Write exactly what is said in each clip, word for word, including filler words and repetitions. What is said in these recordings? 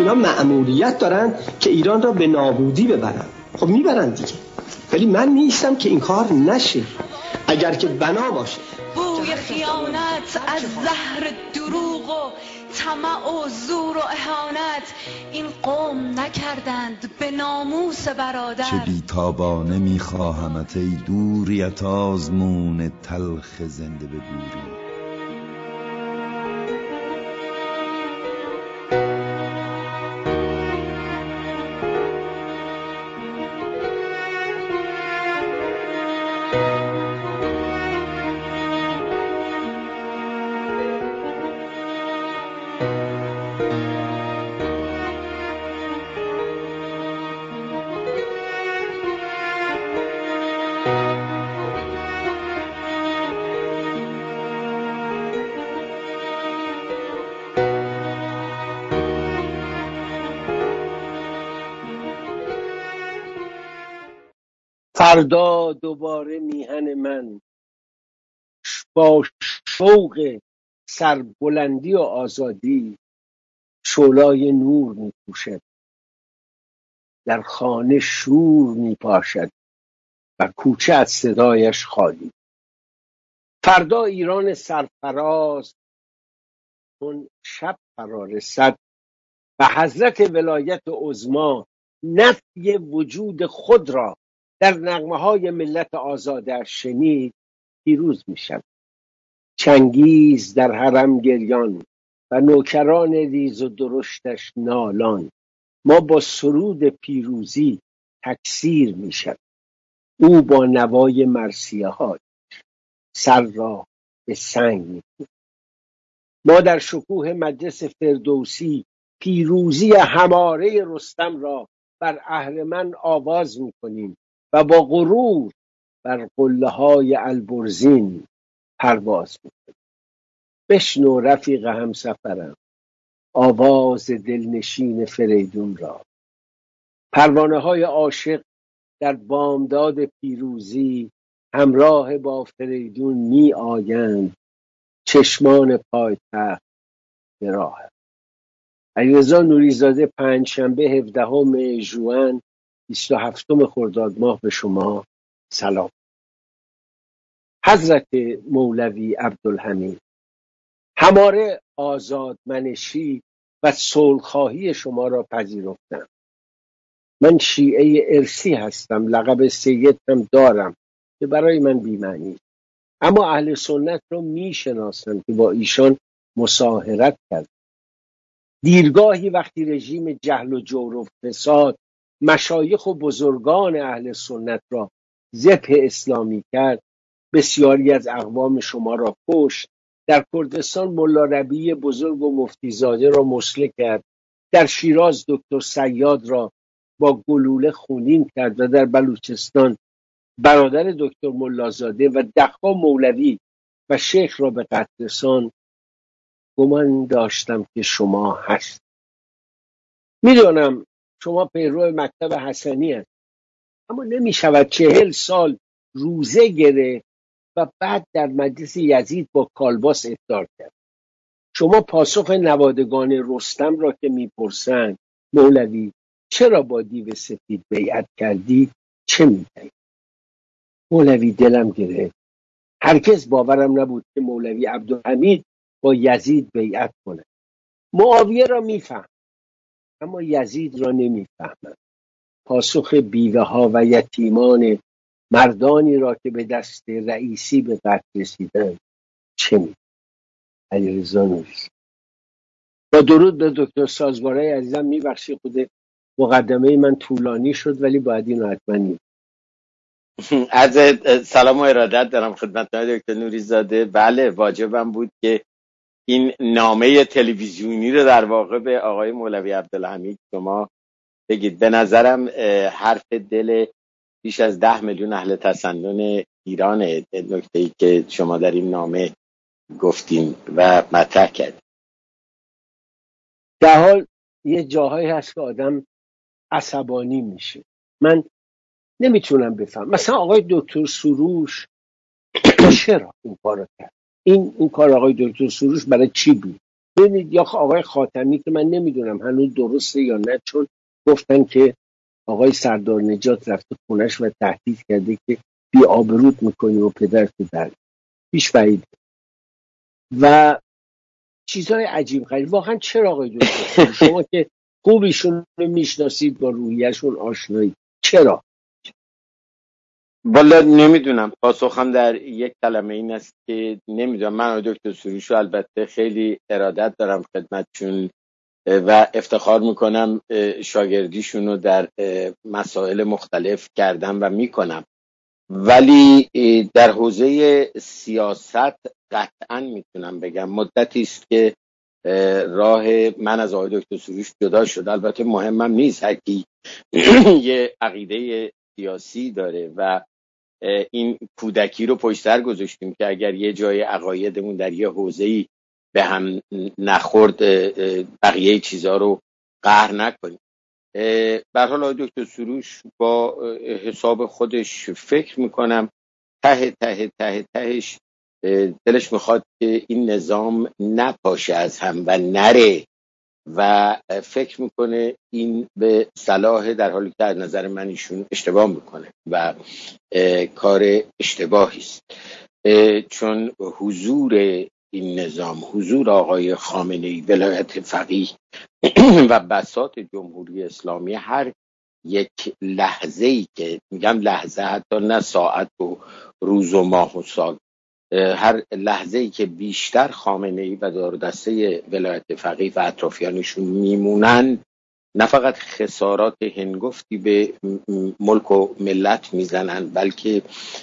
اینا مأموریت دارن که ایران را به نابودی ببرن. خب میبرن دیگه، ولی من نیستم که این کار نشه. اگر که بنا باشه بوی خیانت از زهر دروغ و طمع و زور و اهانت این قوم نکردند به ناموس برادر. چه بیتابانه میخواهمت ای دوریت آزمون تلخ زنده به گوری. فردا دوباره میهن من با شوق سربلندی و آزادی شعلای نور میپوشد، در خانه شور میپاشد و کوچه از صدایش خالی. فردا ایران سرفراز چون شب فرا رسد و حضرت ولایت عظما نفی وجود خود را در نغمه های ملت آزادش شنید، پیروز می شود. چنگیز در حرم گریان و نوکران ریز و درشتش نالان، ما با سرود پیروزی تکثیر می شود. او با نوای مرثیه های سر را به سنگ می کند. ما در شکوه مجلس فردوسی پیروزی هماره رستم را بر اهرمن آواز می کنیم و با غرور بر قله های البرزین پرواز می کنیم. بشنو رفیق همسفرم آواز دلنشین فریدون را. پروانه های عاشق در بامداد پیروزی همراه با فریدون می آیند، چشمان پایتخت به راه. علیرضا نوریزاده، پنجشنبه هفدهم ژوئن بیست و هفتم خرداد ماه به شما سلام. حضرت مولوی عبدالحمید، هماره آزادمنشی و صلح‌خواهی شما را پذیرفتم. من شیعه ارسی هستم، لقب سید هم دارم که برای من بی‌معنی، اما اهل سنت را می شناسم که با ایشان مصاهرت کرد. دیرگاهی وقتی رژیم جهل و جور و فساد مشایخ و بزرگان اهل سنت را ذبح اسلامی کرد، بسیاری از اقوام شما را کشت. در کردستان ملا ربیع بزرگ و مفتیزاده را مسله کرد، در شیراز دکتر صیاد را با گلوله خونین کرد و در بلوچستان برادر دکتر ملازاده و دهها مولوی و شیخ را به قتل رساند. گمان داشتم که شما هست. میدانم شما پیرو مکتب حسنی هست، اما نمی شود چهل سال روزه گرفت و بعد در مجلس یزید با کالباس افطار کرد. شما پاسخ نوادگان رستم را که میپرسند مولوی چرا با دیو سفید بیعت کردی چه میگویی؟ مولوی دلم گرفت. هرگز باورم نبود که مولوی عبدالحمید با یزید بیعت کنه. معاویه را میفهم اما یزید را نمیفهمم. پاسخ بیوه ها و یتیمان مردانی را که به دست رئیسی به قتل رسیدن چه می؟ علیرضا نوریزاده. با درود به دکتر سازوارای عزیزم، میبخشی خود مقدمه من طولانی شد ولی باید اینو حتما می از سلام و ارادت دارم خدمت دکتر نوریزاده. بله واجبم بود که این نامه تلویزیونی رو در واقع به آقای مولوی عبدالحمید شما بگید. به نظرم حرف دل بیش از ده میلیون اهل تسنن ایران نکته‌ای که شما در این نامه گفتیم و مطرح کردیم. در حال یه جاهایی هست که آدم عصبانی میشه. من نمیتونم بفهم مثلا آقای دکتر سروش چرا این کار کرد. این این کار آقای دکتر سروش برای چی بود؟ ببینید یا آقای خاتمی که من نمیدونم هنوز درسته یا نه، چون گفتن که آقای سردار نجات رفته خونش و تهدید کرده که بی آبروت میکنی و پدرت در پیش بعید و چیزهای عجیب غریب. واقعا چرا آقای دکتر شما که خوب ایشون رو میشناسید، با روحیه‌شون آشنایید، چرا؟ والا نمیدونم، پاسخم در یک کلمه این است که نمیدونم. من آقای دکتر سروش رو البته خیلی ارادت دارم خدمتشون و افتخار میکنم شاگردیشون رو در مسائل مختلف کردم و میکنم، ولی در حوزه سیاست قطعا میتونم بگم مدتی است که راه من از آقای دکتر سروش جدا شد. البته مهمم نیست، هر کی یه عقیده سیاسی داره و این کودکی رو پشت سر گذاشتیم که اگر یه جای عقایدمون در یه حوزه‌ای به هم نخورد بقیه چیزها رو قهر نکنیم. به هر حال آقای دکتر سروش با حساب خودش فکر میکنم ته ته ته تهش دلش میخواد که این نظام نپاشه از هم و نره و فکر میکنه این به صلاح، در حالی که از نظر من ایشون اشتباه میکنه و کار اشتباهی است، چون حضور این نظام، حضور آقای خامنه‌ای، ولایت فقیه و بساط جمهوری اسلامی هر یک لحظه‌ای که میگم لحظه، حتی نه ساعت و روز و ماه و سال، هر لحظه‌ای که بیشتر خامنه‌ای و دار و دسته ولایت فقیه و اطرافیانشون میمونن، نه فقط خسارات هنگفتی به ملک و ملت میزنن، بلکه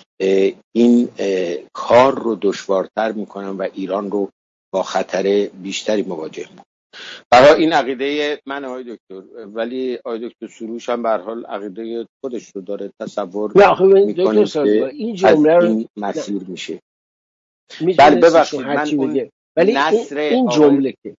این کار رو دشوارتر میکنن و ایران رو با خطر بیشتری مواجه میکنن. برای این عقیده من آقای دکتر، ولی آقای دکتر سروش هم به هر حال عقیده خودش رو داره، تصور میکنه که این جمله رو این مسیر میشه. بله ببخشید من اون ولی نصر این جمله که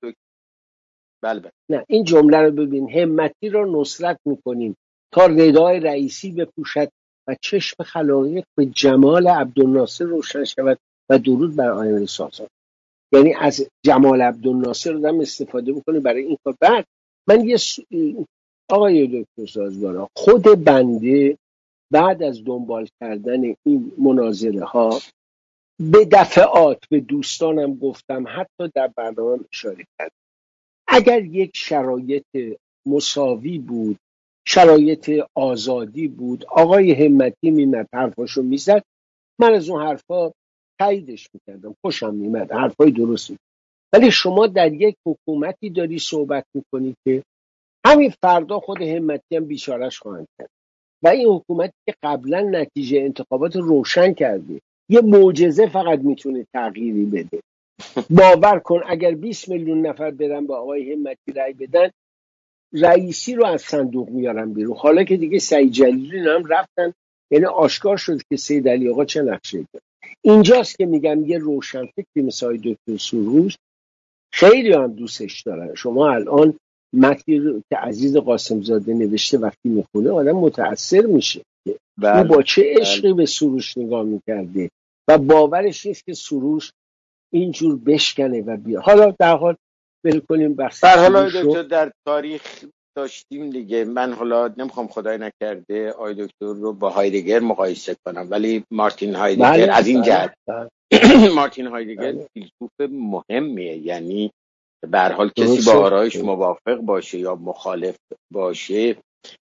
بله بله نه این جمله رو ببین، همتی را نصرت میکنیم تا ردای رئیسی بپوشد و چشم خلایق به جمال عبدالناصر روشن شود و درود بر آینده سازد. یعنی از جمال عبدالناصر رو هم استفاده بکنه برای این کار. بعد من یه س... آقای دکتر سازگارا، خود بنده بعد از دنبال کردن این مناظره ها به دفعات به دوستانم گفتم، حتی در برنامه اشاره کردم، اگر یک شرایط مساوی بود، شرایط آزادی بود، آقای همتی میمد حرفاشو میزد، من از اون حرفا تاییدش میکردم، خوشم میمد، حرفای درستی. ولی شما در یک حکومتی داری صحبت میکنی که همین فردا خود همتی هم بیچارش خواهند کرد و این حکومتی که قبلا نتیجه انتخابات روشن کرده یه معجزه فقط میتونه تغییری بده. باور کن اگر بیست میلیون نفر برن با آقای همتی رأی بدن، رئیسی رو از صندوق میارن بیرون. حالا که دیگه سعید جلیلی هم رفتن، یعنی آشکار شد که سید علی آقا چه نقشه داره. اینجاست که میگم یه روشنفکری مثل دکتر سروش خیلی هم دوستش دارن. شما الان متنی رو که عزیز قاسم زاده نوشته وقتی میخونه آدم متأثر میشه که بله. او با چه عشقی به سروش نگاه میکرده و باورش نیست که سروش اینجور بشکنه و بیا. حالا در حال بل کنیم بحث در حالا دکتر در تاریخ داشتیم دیگه. من حالا نمیخوام خدای نکرده آقای دکتر رو با هایدگر مقایسه کنم، ولی مارتین هایدگر بله، از این بله، جهت بله. مارتین هایدگر بله. فیلسوف مهمیه، یعنی به هر حال کسی درسته. با آرایش موافق باشه یا مخالف باشه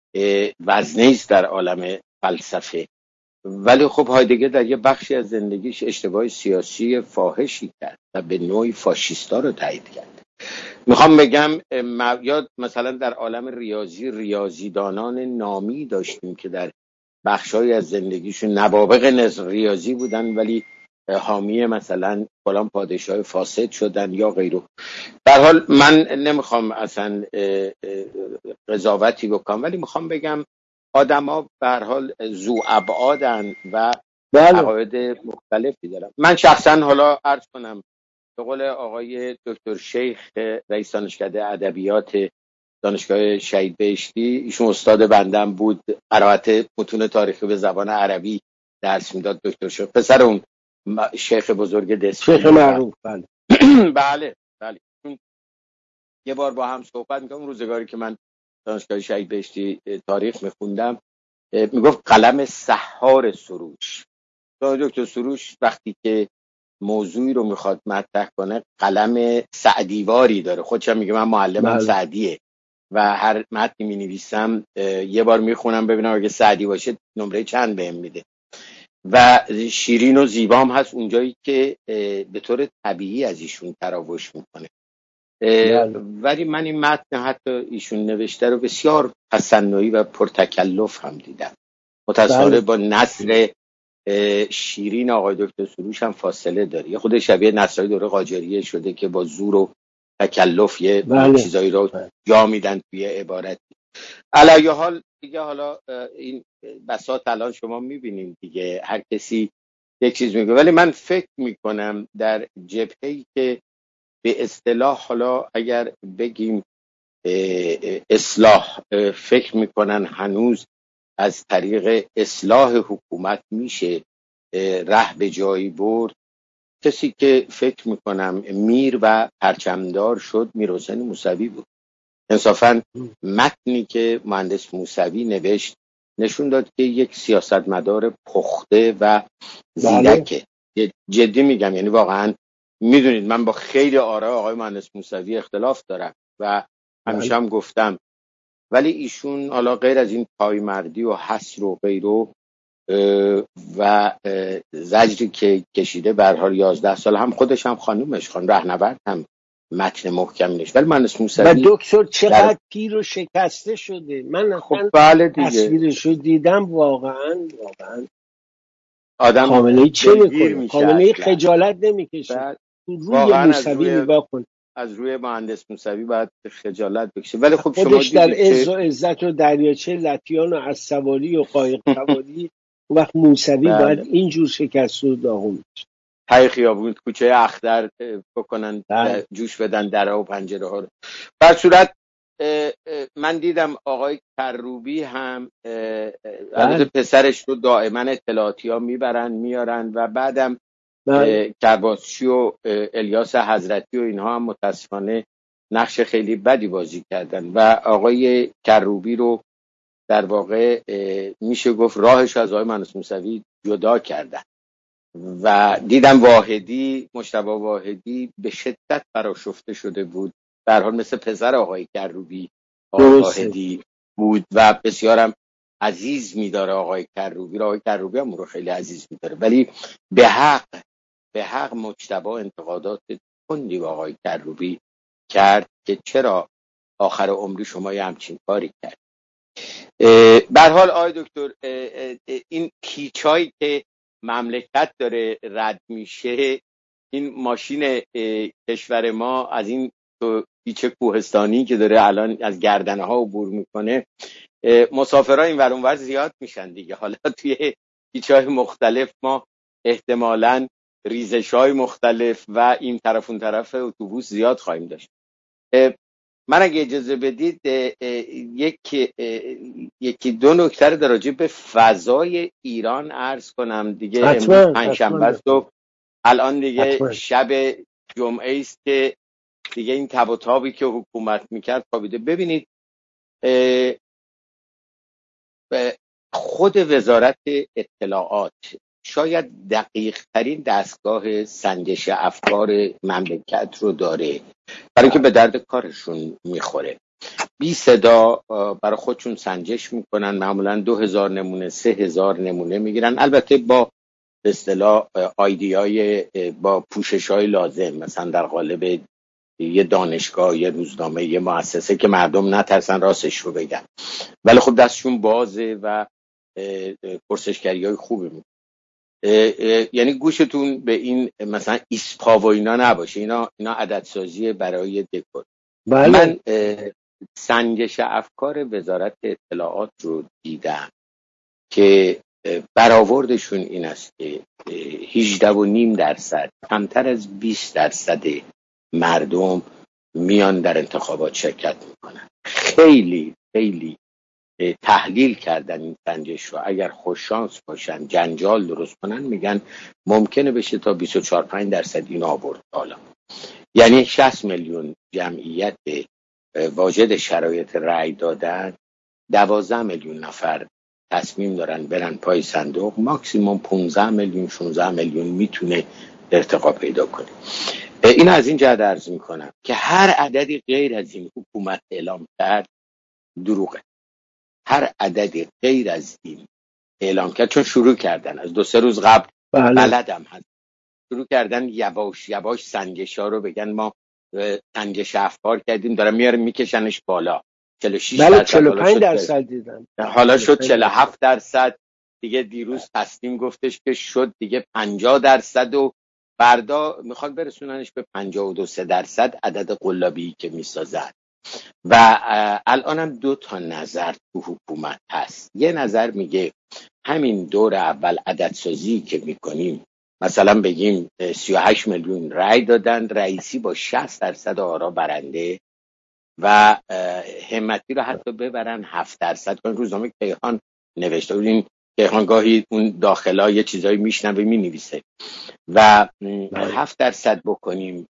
وزنه است در عالم فلسفه. ولی خب هایدگر در یه بخشی از زندگیش اشتباه سیاسی فاحشی کرد و به نوعی فاشیستا رو تایید کرد. میخوام بگم یا مثلا در عالم ریاضی ریاضیدانان نامی داشتیم که در بخشای از زندگیشون نوابغ نظر ریاضی بودن ولی حامی مثلا فلان پادشاه فاسد شدن یا غیره. در حال من نمیخوام اصلا قضاوتی بکنم، ولی میخوام بگم آدما به هر حال ذو ابعادن و عقاید مختلفی دارن. من شخصا حالا عرض کنم به قول آقای دکتر شیخ رئیس دانشکده ادبیات دانشگاه شهید بهشتی، ایشون استاد بندم بود، قرائت متون تاریخی به زبان عربی درس میداد. دکتر شیخ پسر اون شیخ بزرگ دستی، شیخ معروف. بله بله بله یه بار با هم صحبت میکنم، روزگاری که من دانشگاه شهید بهشتی تاریخ میخوندم، میگفت قلم سحار سروش. دکتر سروش وقتی که موضوعی رو میخواد مطرح کنه قلم سعدیواری داره، خودشم میگه من معلمم بله. سعدیه و هر متنی مینویسم یه بار میخونم ببینم اگه سعدی باشه نمره چند بهم میده. و شیرین و زیبام هست اونجایی که به طور طبیعی از ایشون تراوش میکنه. بله. ولی من این متن حتی ایشون نوشته رو بسیار تصنعی و پرتکلف هم دیدم. متأسفانه بله. با نثر شیرین آقای دکتر سروش هم فاصله داره. یه خود شبیه نثرهای دوره قاجاریه شده که با زور و تکلف یه بله. چیزایی رو بله. جا میدن توی عبارتی. علی حال دیگه حالا این بساط الان شما میبینیم دیگه، هر کسی یک چیز میگه، ولی من فکر میکنم در جبهه‌ای که به اصطلاح حالا اگر بگیم اصلاح، فکر میکنن هنوز از طریق اصلاح حکومت میشه ره به جایی برد. کسی که فکر میکنم میر و پرچمدار شد میر حسین موسوی بود. انصافاً متنی که مهندس موسوی نوشت نشون داد که یک سیاستمدار پخته و زیرکه. بله. جدی میگم، یعنی واقعاً میدونید من با خیلی آراء آقای مهندس موسوی اختلاف دارم و همیشه هم گفتم، ولی ایشون حالا غیر از این پایمردی و حسر و غیره و زجری که کشیده به هر حال یازده سال، هم خودش هم خانومش خانم رهنورد هم متن محکمی نوشت، ولی مهندس موسوی و دکتر چقدر در... پیر و شکسته شده. من خب بله دیگه تصویرشو دیدم، واقعا واقعا آدم خامنه‌ای چه میکنه؟ خامنه‌ای خجالت نمیکشه. روی موسوی نگاه کن، از روی مهندس موسوی باید خجالت بکشه. ولی خب شما خودش در عز که... و عزت و دریاچه لطیان و از سواری و قایق سواری اون وقت موسوی بله. باید اینجور شکست و داغون بشه. تای خیابون کوچه اختر بکنن، بله. جوش بدن در و پنجره ها رو. در صورت من دیدم آقای کروبی هم البته پسرش رو دائما اطلاعاتی ها میبرن میارن و بعدم کرباسچی و الیاس حضرتی و اینها هم متاسفانه نقش خیلی بدی بازی کردن و آقای کروبی رو در واقع میشه گفت راهش از آقای مهندس موسوی جدا کردن. و دیدم واحدی، مجتبی واحدی به شدت برآشفته شده بود، به هر حال مثل پسر آقای کروبی آقای واحدی بود و بسیارم عزیز می‌داره آقای کروبی را. آقای کروبی هم رو خیلی عزیز می‌داره، ولی به حق به حق مجتبی انتقادات تندی به آقای کروبی کرد که چرا آخر عمری شما یه همچین کاری کرد. به هر حال آقای دکتر، این پیچایی که مملکت داره رد میشه، این ماشین کشور ما از این پیچ کوهستانی که داره الان از گردنه ها عبور میکنه، مسافرها این ور اون ور زیاد میشن دیگه. حالا توی پیچ‌های مختلف ما احتمالاً ریزش‌های مختلف و این طرف اون طرف اتوبوس زیاد خواهیم داشت. من اگه اجازه بدید یک یکی دو نکته در راجع به فضای ایران عرض کنم دیگه. امروز پنجشنبه است و الان دیگه حتما. شب جمعه است که دیگه این تب و تابی که حکومت میکرد خوابیده. ببینید خود وزارت اطلاعات شاید دقیق ترین دستگاه سنجش افکار مملکت رو داره، برای که به درد کارشون میخوره. بی صدا برای خودشون سنجش میکنن، معمولا دو هزار نمونه سه هزار نمونه میگیرن، البته با به اصطلاح آیدیای با پوشش های لازم، مثلا در قالب یه دانشگاه، یه روزنامه، یه مؤسسه که مردم نترسن راستش رو بگن، ولی خب دستشون بازه و پرسشگری های خوبی میکنن. یعنی گوشتون به این مثلا ایسپا و اینا نباشه، اینا اینا عددسازی برای دکور. بله. من سنجش افکار وزارت اطلاعات رو دیدم که برآوردشون این است که هجده و نیم درصد، کمتر از بیست درصد مردم میان در انتخابات شرکت میکنن. خیلی خیلی تحلیل کردن این سنجش رو، اگر خوششانس باشن جنجال درست کنن میگن ممکنه بشه تا بیست و چهار پنج درصد این آورد. حالا یعنی شصت میلیون جمعیت واجد شرایط رأی دادن، دوازده میلیون نفر تصمیم دارن برن پای صندوق، ماکسیموم پانزده میلیون شانزده میلیون میتونه ارتقا پیدا کنه. این از این جهت عرض میکنم که هر عددی غیر از این حکومت اعلام کرد دروغه. هر عددی غیر از این اعلام کرد، چون شروع کردن از دو سه روز قبل، بله. بلدم هست، شروع کردن یواش یواش سنجشا رو بگن ما سنجش افکار کردیم، دارن میارن میکشنش بالا. چهل و شش بله درصد چهل و پنج شد درصد دیدم، حالا شد چهل و هفت درصد دیگه. دیروز تصمیم گفتش که شد دیگه پنجاه درصد و فردا میخواد برسوننش به پنجاه و دو سه درصد عدد قلابی که میسازد. و الانم دو تا نظر تو حکومت هست. یه نظر میگه همین دور اول عددسازی که میکنیم، مثلا بگیم سی و هشت میلیون رأی دادن، رئیسی با شصت درصد آرا برنده و همتی رو حتی ببرن هفت درصد کنن. روزنامه کیهان نوشته بود، این کیهان گاهی اون داخلا یه چیزایی میشنوه مینویسه، و هفت درصد بکنیم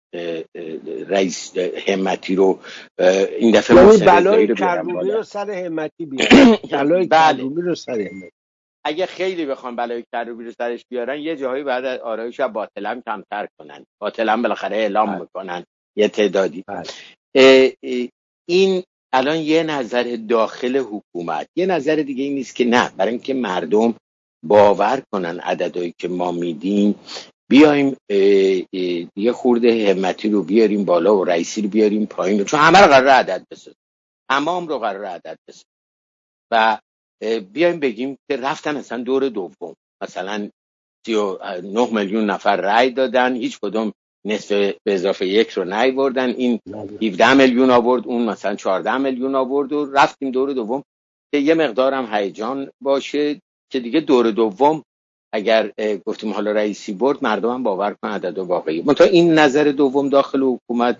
رئیس همتی رو، این دفعه یعنی محسن رضایی بلای رو بیارن کروبی بالا. رو سر همتی بیارن. بلای بله. کروبی رو سر همتی. اگه خیلی بخوان بلای کروبی رو سرش بیارن، یه جاهایی بعد آرایش رو باطلا کمتر کنن، باطلا بالاخره اعلام بله. میکنن یه تعدادی. بله. اه اه این الان یه نظر داخل حکومت. یه نظر دیگه این نیست که نه، برای اینکه مردم باور کنن عددهایی که ما میدیم، بیایم یه خورده همتی رو بیاریم بالا و رئیسی رو بیاریم پایین رو. چون همه رو قراره عدد بسازیم، تمام رو قراره عدد بسازیم و بیایم بگیم که رفتن اصلا دور دوم، مثلا سی و نه میلیون نفر رأی دادن، هیچ کدوم نصف به اضافه یک رو نیاوردن، این هفده میلیون آورد، اون مثلا چهارده میلیون آورد و رفتیم دور دوم که یه مقدار هم هیجان باشه که دیگه دور دوم اگر گفتیم حالا رئیسی برد، مردم هم باور کنن عدد واقعی. منتها این نظر دوم داخل حکومت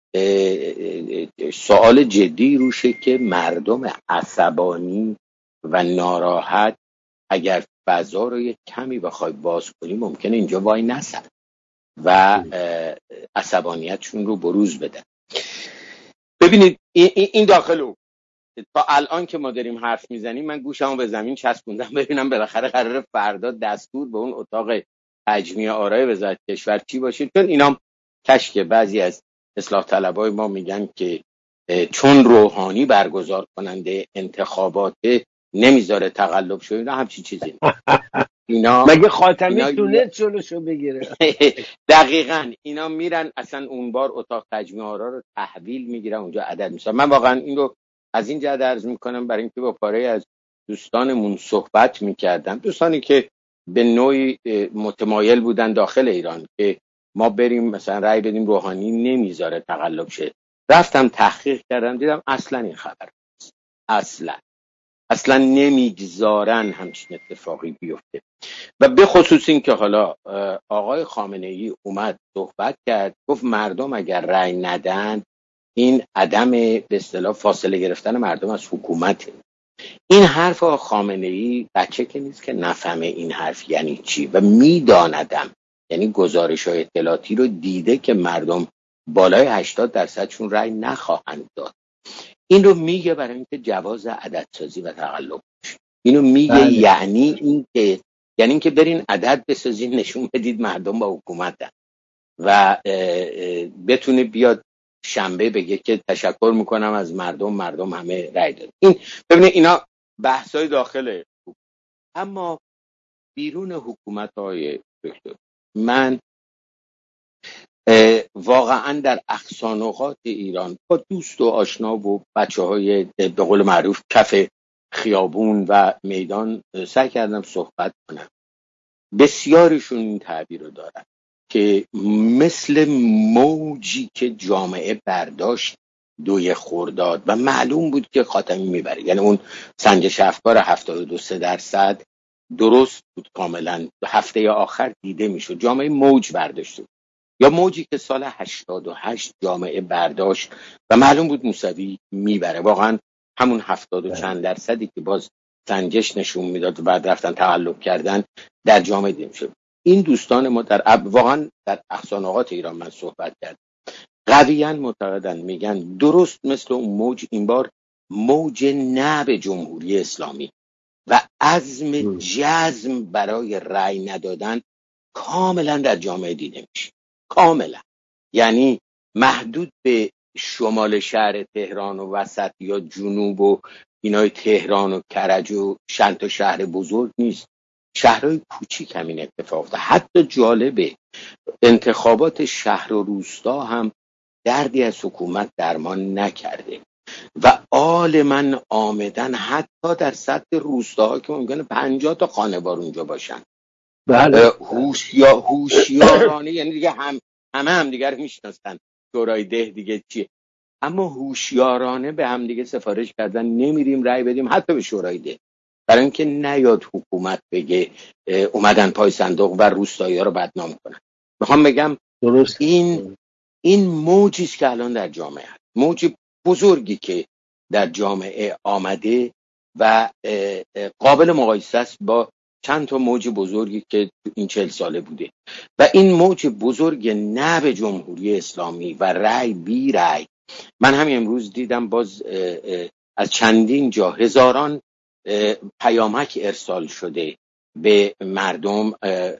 سوال جدی روشه که مردم عصبانی و ناراحت اگر فضا رو یک کمی بخوای باز کنی ممکنه اینجا وای نسن و عصبانیتشون رو بروز بدن. ببینید این داخل تا الان که ما داریم حرف میزنیم، من گوشمو به زمین چسبوندم ببینم بالاخره قراره فردا دستور به اون اتاق تجمیع آرای وزارت کشور چی باشه، چون اینا کشک بعضی از اصلاح طلبای ما میگن که چون روحانی برگزار کننده انتخابات نمیذاره تقلب شه، اینا همچین چیزی اینا مگه خاتمی اینا تونست جلوشو بگیره؟ دقیقاً اینا میرن اصلا اون بار اتاق تجمیع آرا رو تحویل میگیرن، اونجا عدد میسازن. من واقعا این رو از این جهت عرض میکنم برای اینکه با پاره از دوستانمون صحبت میکردم، دوستانی که به نوعی متمایل بودن داخل ایران که ما بریم مثلا رأی بدیم روحانی نمیذاره تقلب شه. رفتم تحقیق کردم دیدم اصلا این خبر اصلا اصلا نمیگذارن همچین اتفاقی بیفته. و به خصوص این که حالا آقای خامنه ای اومد صحبت کرد، گفت مردم اگر رأی ندن این عدم به اصطلاح فاصله گرفتن مردم از حکومته. این حرف آقای خامنه ای بچه که نیست که نفهمه این حرف یعنی چی و میداندم، یعنی گزارش های اطلاعاتی رو دیده که مردم بالای هشتاد درصدشون رأی نخواهند داد. این رو میگه برای اینکه جواز عددسازی و تقلب بشه. اینو میگه بله. یعنی این که یعنی اینکه برین عدد بسازین نشون بدید مردم با حکومتن و بتونه بیاد شنبه بگه که تشکر میکنم از مردم، مردم همه رأی داد. این ببینید اینا بحثای داخل حکومت. اما بیرون حکومت های دکتر، من واقعا در اقصانقاط ایران با دوست و آشنا و بچه های به قول معروف کف خیابون و میدان سعی کردم صحبت کنم. بسیاریشون این تعبیر رو دارن که مثل موجی که جامعه برداشت دوی خرداد و معلوم بود که خاتمی میبره، یعنی اون سنجش افکار هفتاد و دو سه درصد درست بود کاملا، هفته آخر دیده میشد جامعه موج برداشت، یا موجی که سال هشتاد و هشت جامعه برداشت و معلوم بود موسوی میبره، واقعا همون هفتاد و چند درصدی که باز سنجش نشون میداد و بعد رفتن تقلب کردن در جامعه دیده شد. این دوستان ما در واقعا در اقصانقاط ایران من صحبت کردم قویاً معتقدن، میگن درست مثل اون موج، این بار موج نه به جمهوری اسلامی و عزم جزم برای رأی ندادن کاملا در جامعه دیده میشه. کاملا، یعنی محدود به شمال شهر تهران و وسط یا جنوب و اینای تهران و کرج و چند تا شهر بزرگ نیست، شهرهای کوچیک همین اتفاق افتاد. حتی جالبه انتخابات شهر و روستا هم دردی از حکومت درمان نکرده و آل من آمدن حتی در سطح روستاها که ممکنه پنجاه تا خانوار اونجا باشن. بله. هوشیا هوشیارانه، یعنی دیگه هم همه هم دیگه رو میشناسن، شورای ده دیگه چیه، اما هوشیارانه به هم دیگه سفارش کردن نمیریم رأی بدیم حتی به شورای ده، برای اینکه نیاد حکومت بگه اومدن پای صندوق و روستایی‌ها رو بدنام کنن. میخوام بگم درست این این موجی است که الان در جامعه هست، موج بزرگی که در جامعه آمده و قابل مقایسه است با چند تا موج بزرگی که این چهل ساله بوده و این موج بزرگ نه به جمهوری اسلامی و رأی بی رأی. من همین امروز دیدم باز از چندین جا هزاران پیامک ارسال شده به مردم،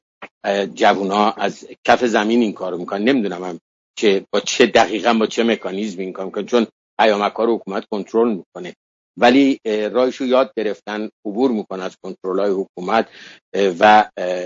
جوونا از کف زمین این کارو میکنن، نمیدونم هم چه با چه دقیقاً با چه مکانیزم این کار میکنن، چون پیامک ها رو حکومت کنترل میکنه، ولی راهشو یاد گرفتن، عبور میکنن از کنترل‌های حکومت و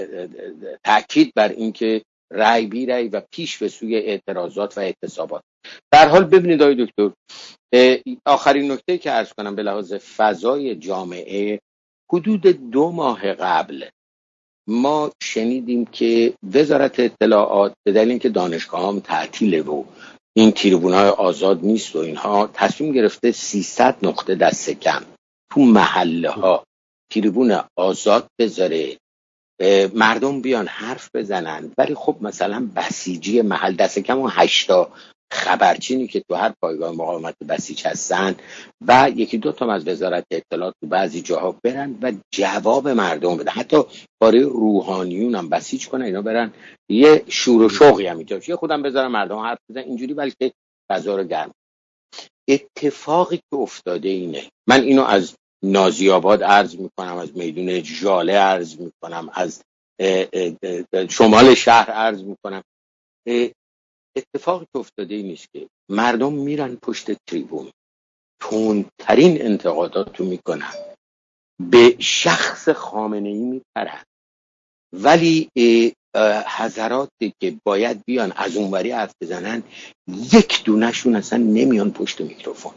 تاکید بر اینکه رأی بی رأی و پیش به سوی اعتراضات و اعتصابات. در حال ببینید آقای دکتر، آخرین نکته که عرض کنم به لحاظ فضای جامعه، حدود دو ماه قبل ما شنیدیم که وزارت اطلاعات به دلیل اینکه دانشگاه هم تعطیله و این تریبونای آزاد نیست و اینها، تصمیم گرفته سیصد نقطه دست کم تو محله ها تریبون آزاد بذاره، مردم بیان حرف بزنن، ولی خب مثلا بسیجی محل دست کم اون هشتا خبرچینی که تو هر پایگاه مقاومت بسیج هستن و یکی دو تا از وزارت اطلاعات تو بعضی جاها برن و جواب مردم بدن، حتی برای روحانیون هم بسیج کنن، اینا برن یه شور و شوقی هم اینجا یه خودم بذارن مردم حرف بزنن اینجوری، بلکه فضا رو گرم. اتفاقی که افتاده اینه، من اینو از نازی‌آباد عرض میکنم، از میدون ژاله عرض میکنم، از شمال شهر عرض میکنم، اتفاقی که افتاده این نیست که مردم میرن پشت تریبون تندترین انتقادات رو میکنن، به شخص خامنه‌ای میپرن، ولی حضراتی که باید بیان از اونوری حرف بزنن یک دونشون اصلا نمیان پشت میکروفون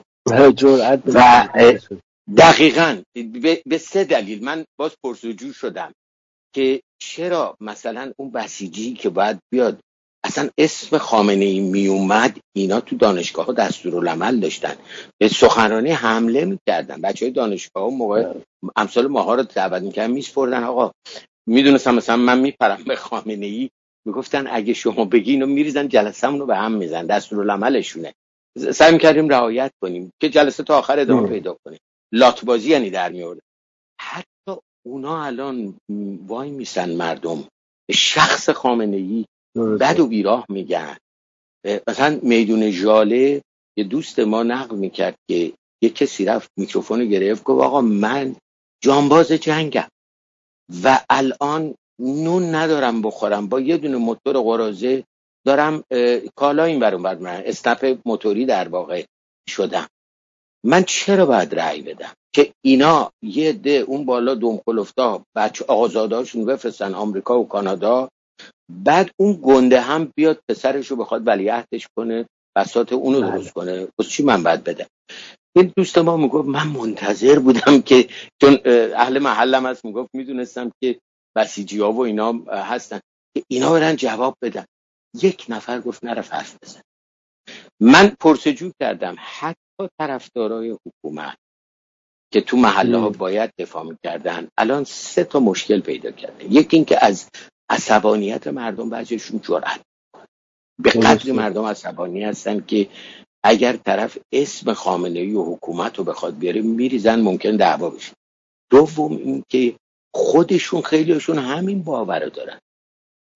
و دقیقاً به سه دلیل من باز پرسجو شدم که چرا مثلا اون بسیجی که باید بیاد اصلا اسم خامنه‌ای می اومد، اینا تو دانشگاه ها دستورالعمل داشتن، به سخنرانی حمله میکردن، بچه های دانشگاه ها موقع امثال ماها رو دعوت میکردن میسپردن، آقا میدونستم مثلا من میپرم به خامنه‌ای، میگفتن اگه شما بگی اینو میریزن جلسه‌مون رو به هم میزنن، دستورالعملشونه، سعی میکردیم رعایت کنیم که جلسه تا آخر ادامه پیدا کنه، لاتبازی یعنی در میورد. حتی اونا الان وای میسن مردم شخص خامنه‌ای بد و بیراه میگن. مثلا میدون ژاله یه دوست ما نقل میکرد که یه کسی رفت میکروفون گرفت گفت آقا من جانباز جنگم و الان نون ندارم بخورم، با یه دونه موتور قراضه دارم کالا این برون بر من اسنپ موتوری در واقع شدم، من چرا باید رأی بدم که اینا یه ده اون بالا دمخلفتا بچه آقازادهاشون بفرستن آمریکا و کانادا، بعد اون گنده هم بیاد پسرشو بخواد ولیعهدش کنه، بساط اونو درست کنه، بس چی من باید بدم؟ این دوست ما میگفت من منتظر بودم که چون اهل محلم هست، میگفت میدونستم که بسیجی ها و اینا هستن که اینا برن جواب بدن. یک نفر گفت نرفت حرف بزن. من پرسجو کردم حتی طرفدارای حکومت که تو محله ها باید دفاع میکردن الان سه تا مشکل پیدا کردن. یکی این که از عصبانیت مردم بعضیشون جرأت به قدری مردم عصبانی هستن که اگر طرف اسم خامنه‌ای و حکومت رو بخواد بیاره میریزن، ممکن دعوا بشه. دوم این که خودشون خیلیشون همین باور دارن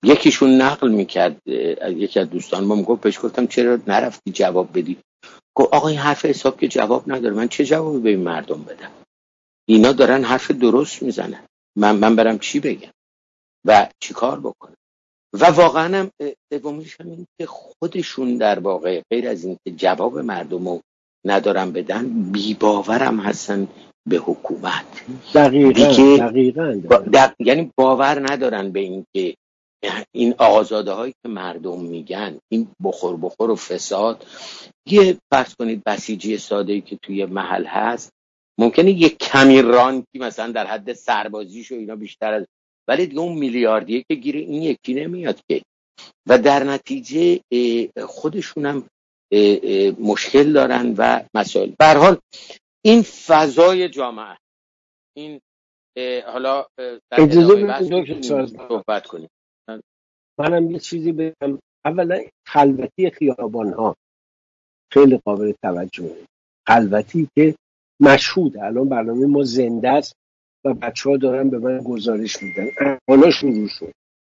یکیشون نقل میکرد، یکی از دوستان ما گفت، بهش گفتم چرا نرفتی جواب بدی؟ گفت آقا این حرف حساب که جواب نداره، من چه جوابی به این مردم بدم؟ اینا دارن حرف درست میزنن، من من برم چی بگم و چی کار بکنم؟ و واقعا هم دومیش هم این که خودشون در واقع غیر از این که جواب مردم رو ندارن بدن، بی‌باورم هستن به حکومت. دقیقاً دیگه دقیقاً با دق... یعنی باور ندارن به این که این آزاده هایی که مردم میگن، این بخور بخور و فساد. یه فرض کنید بسیجی ساده‌ای که توی محل هست ممکنه یه کمی رانتی مثلا در حد سربازیش و اینا بیشتر از، ولی دیگه اون میلیاردیه که گیره این یکی نمیاد که، و در نتیجه خودشونم مشکل دارن و مسائل. به هر حال این فضای جامعه، این حالا در اجازه ادامه بحث بدید دکتر ساز صحبت کنیم. منم یه چیزی بگم. اولا خلوتی خیابان ها خیلی قابل توجهه، خلوتی که مشهود الان برنامه ما زنده است و بچه ها دارن به من گزارش میدن، حالا شروع شد.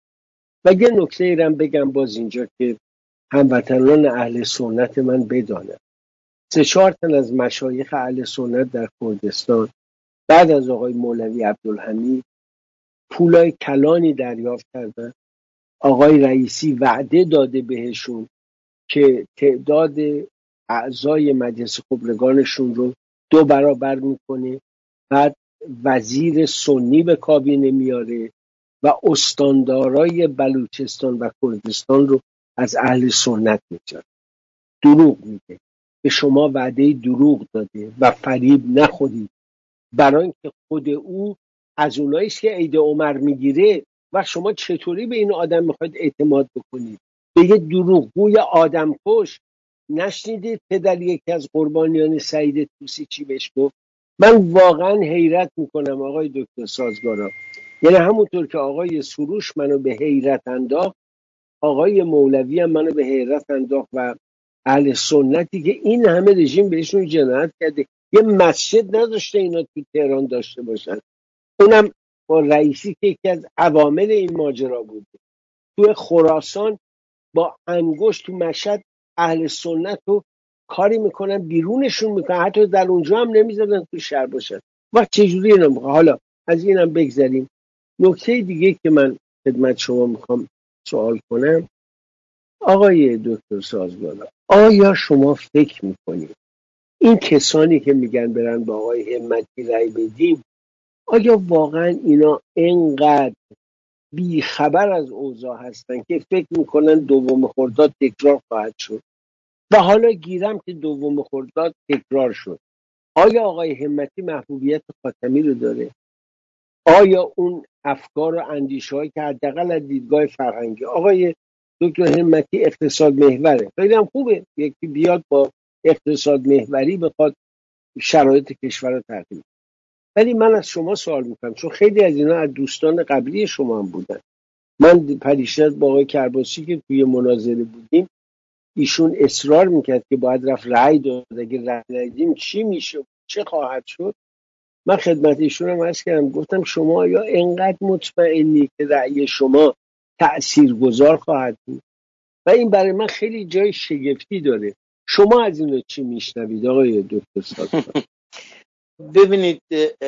و یه نکته ایرم بگم باز اینجا که هموطنان اهل سنت من بدانن، سه چهار تن از مشایخ اهل سنت در کردستان بعد از آقای مولوی عبدالحمید پولای کلانی دریافت کردن. آقای رئیسی وعده داده بهشون که تعداد اعضای مجلس خبرگانشون رو دو برابر میکنه، بعد وزیر سنی به کابینه میاره و استاندارای بلوچستان و کردستان رو از اهل سنت میذاره. دروغ میگه، به شما وعده دروغ داده و فریب نخورید، برای اینکه خود او از اوناییست که عید عمر میگیره و شما چطوری به این آدم میخواید اعتماد بکنید؟ به یه دروغگوی آدم کش. نشنیدید پدر یکی از قربانیان سعید طوسی چی بهش گفت؟ من واقعا حیرت میکنم آقای دکتر سازگارا. یعنی همونطور که آقای سروش منو به حیرت انداخت، آقای مولوی هم منو به حیرت انداخت و اهل سنتی که این همه رژیم بهشون جنایت کرده، یه مسجد نداشته اینا تو تهران داشته باشن، اونم با رئیسی که یکی از عوامل این ماجرا بوده. تو خراسان با انگشت تو مشهد اهل سنت رو کاری میکنن بیرونشون میکنن، حتی در اونجا هم نمیذارن تو شهر باشن. و چجوری اینا میکنن؟ حالا از اینم بگذریم. نکته دیگه که من خدمت شما میخوام سوال کنم، آقای دکتر سازگارا، آیا شما فکر میکنید این کسانی که میگن برن با آقای همتی رای بدیم، آیا واقعا اینا انقدر بی خبر از اوضاع هستن که فکر میکنن دوم خرداد تکرار خواهد شد؟ و حالا گیرم که دوم خرداد تکرار شد، آیا آقای همتی محبوبیت خاتمی رو داره؟ آیا اون افکار و اندیشه هایی که حداقل از دیدگاه فرهنگی آقای دکتر همتی اقتصاد محوره، خیلی هم خوبه یکی بیاد با اقتصاد محوری بخواد شرایط کشور رو تغییر، ولی من از شما سوال میکنم، چون خیلی از اینا از دوستان قبلی شما هم بودن. من پریشب با آقای کرباسی که توی مناظره بودیم، ایشون اصرار میکرد که باید رفت رأی داد، اگه رأی ندیم چی میشه، چه خواهد شد. من خدمت ایشون هم عرض کردم، گفتم شما یا انقدر مطمئنی که رأی شما تأثیرگذار خواهد بود؟ و این برای من خیلی جای شگفتی داره. شما از اینو چی میشنوید آقای دکتر سازگار؟ ببینید،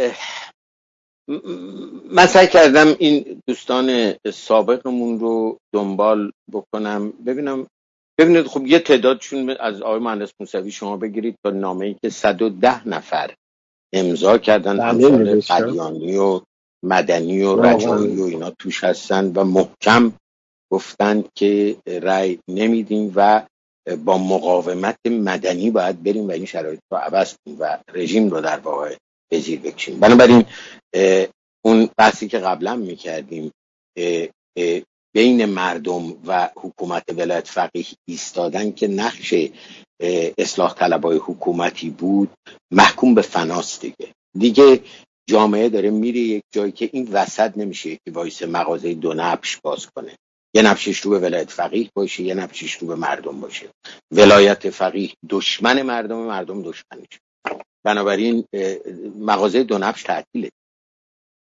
من سعی کردم این دوستان سابقمون رو دنبال بکنم ببینم. ببینید خب یه تعدادشون از آقای مهندس موسوی شما بگیرید تا نامه‌ای که صد و ده نفر امضا کردن، امثال قدیانی و مدنی و رجایی و اینا توش هستن و محکم گفتن که رأی نمیدیم و با مقاومت مدنی باید بریم و این شرایط رو عوض کنیم و رژیم رو در واقع به زیر بکشیم. بنابراین اون بحثی که قبلا میکردیم بین مردم و حکومت ولایت فقیه ایستادن که نقش اصلاح طلبای حکومتی بود، محکوم به فناست. دیگه دیگه جامعه داره میره یک جایی که این وسط نمیشه که وایس مغازه دو نبش باز کنه، یه نبشش رو به ولایت فقیه باشه، یه نبشش رو به مردم باشه. ولایت فقیه دشمن مردم، مردم دشمنش. بنابراین مغازه دو نبش تعطیله.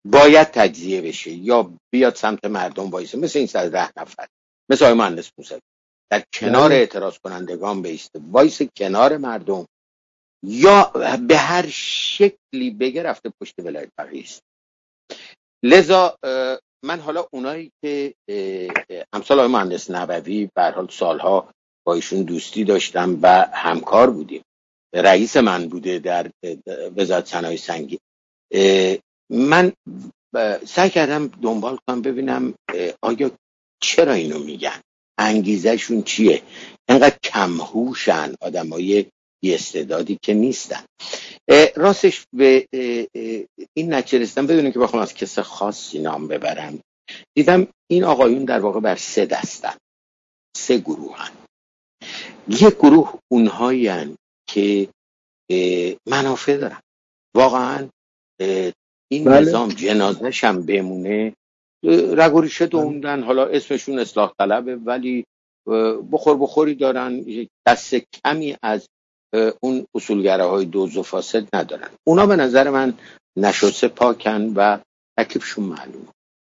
باید تجزیه بشه یا بیاد سمت مردم وایسه، مثل این سیزده نفر، مثل آقای مهندس موسوی در کنار اعتراض کنندگان بیسته، وایس کنار مردم، یا به هر شکلی بگه رفته پشت ولایت فقیه است. لذا من حالا اونایی که امثال آقای مهندس نبوی به هر حال سالها با ایشون دوستی داشتم و همکار بودیم، رئیس من بوده در وزارت صنایع سنگی، من سعی کردم دنبال کنم ببینم آیا چرا اینو میگن، انگیزه شون چیه، اینقدر کمهوشن، آدمای بی استعدادی که نیستن. راستش به این نتیجه رسیدم، بدونیم که بخوام از کس خاصی نام ببرم، دیدم این آقایون در واقع بر سه دستن، سه گروهن. یک گروه اونهایی هن که منافع دارن، واقعا این بله. نظام جنازش هم بمونه، رگ و ریشه دوندن، حالا اسمشون اصلاح طلبه ولی بخور بخوری دارن، دست کمی از اون اصولگره های دوز و فاسد ندارن. اونا به نظر من نشسته پاکن و تکلیفشون معلومه،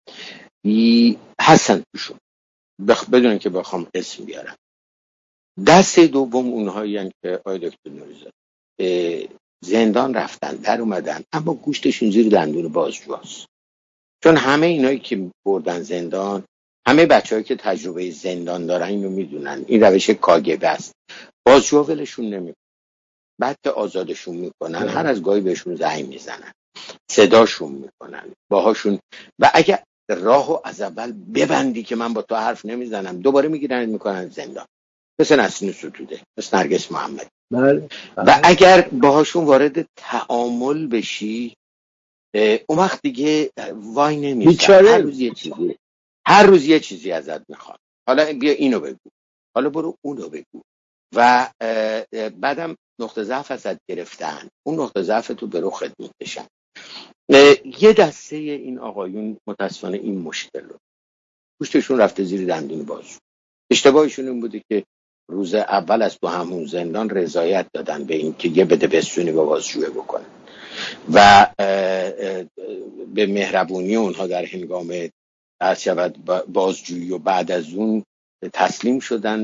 حسن توشون بخ... بدون که بخوام اسم بیارم. دست دوم اونهایی هن که آقای دکتر نوریزاده زندان رفتن، در اومدن، اما گوشتشون زیر دندون بازجوست. چون همه اینایی که بردن زندان، همه بچه‌هایی که تجربه زندان دارن اینو میدونن، این روش کاگبه است. بازجو ولشون نمیکنن، بعد که آزادشون میکنن هر از گاهی بهشون زنگ میزنن، صداشون میکنن، باهاشون، و اگه راهو از اول ببندی که من با تو حرف نمیزنم، دوباره میگیرن میکنن زندان، مثل نسرین ستوده، مثل نرگس محمد. بله. و اگر باهاشون وارد تعامل بشی، اون وقت دیگه وای نمیسن، هر روز یه چیزی هر روز یه چیزی ازت میخواد، حالا بیا اینو بگو، حالا برو اونو بگو، و بعدم نقطه ضعف ازت گرفتن، اون نقطه ضعف تو به رو خدمت بشن. یه دسته این آقایون متاسفانه این مشکل رو گوشتشون رفته زیر دندون بازجو. اشتباهشون این بوده که روز اول از تو همون زندان رضایت دادن به این که یه بده بستونی با بازجویی بکنن و به مهربونی اونها در هنگام عرض شود بازجویی و بعد از اون تسلیم شدن،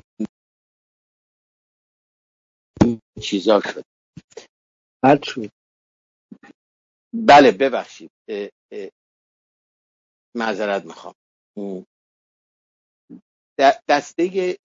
چیزا شد. بد شد. بله ببخشید، معذرت میخوام. دسته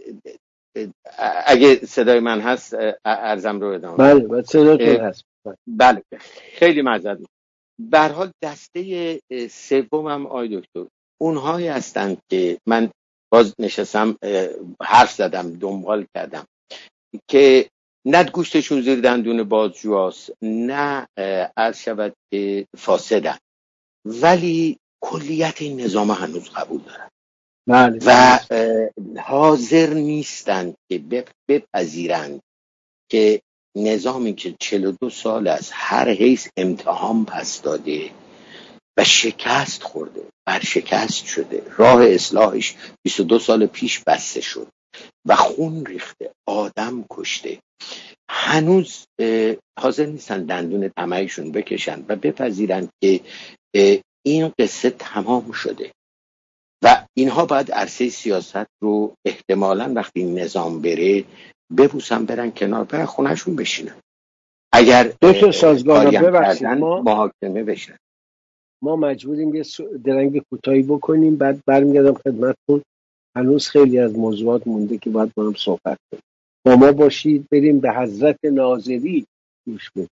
اگه صدای من هست عرضم رو ادامه. بله بله صداتون هست. بله خیلی معذرت میخوام. به هر حال دسته سومم آقای دکتر اونهایی هستند که من باز نشستم حرف زدم دنبال کردم که نه گوشتشون زیر دندون بازجوست، نه عرض شود که فاسدن، ولی کلیت این نظام هنوز قبول دارن بله. و حاضر نیستند که بپذیرند که نظامی که چهل و دو سال از هر حیث امتحان پس داده و شکست خورده، برشکست شده، راه اصلاحش بیست و دو سال پیش بسته شد و خون ریخته، آدم کشته، هنوز حاضر نیستن دندون طمعشون بکشن و بپذیرن که این قصه تمام شده و اینها باید عرصه سیاست رو احتمالاً وقتی این نظام بره ببوسن، برن کنار، برن خونهشون بشینن. اگر دو تا سازگار ببخشید ما محاکمه بشن، ما مجبوریم یه درنگ کوتاهی بکنیم، بعد برمیگردم خدمتتون. هنوز خیلی از موضوعات مونده که باید با هم صحبت کنیم. با ما باشید، بریم به حضرت ناظری گوش بدیم.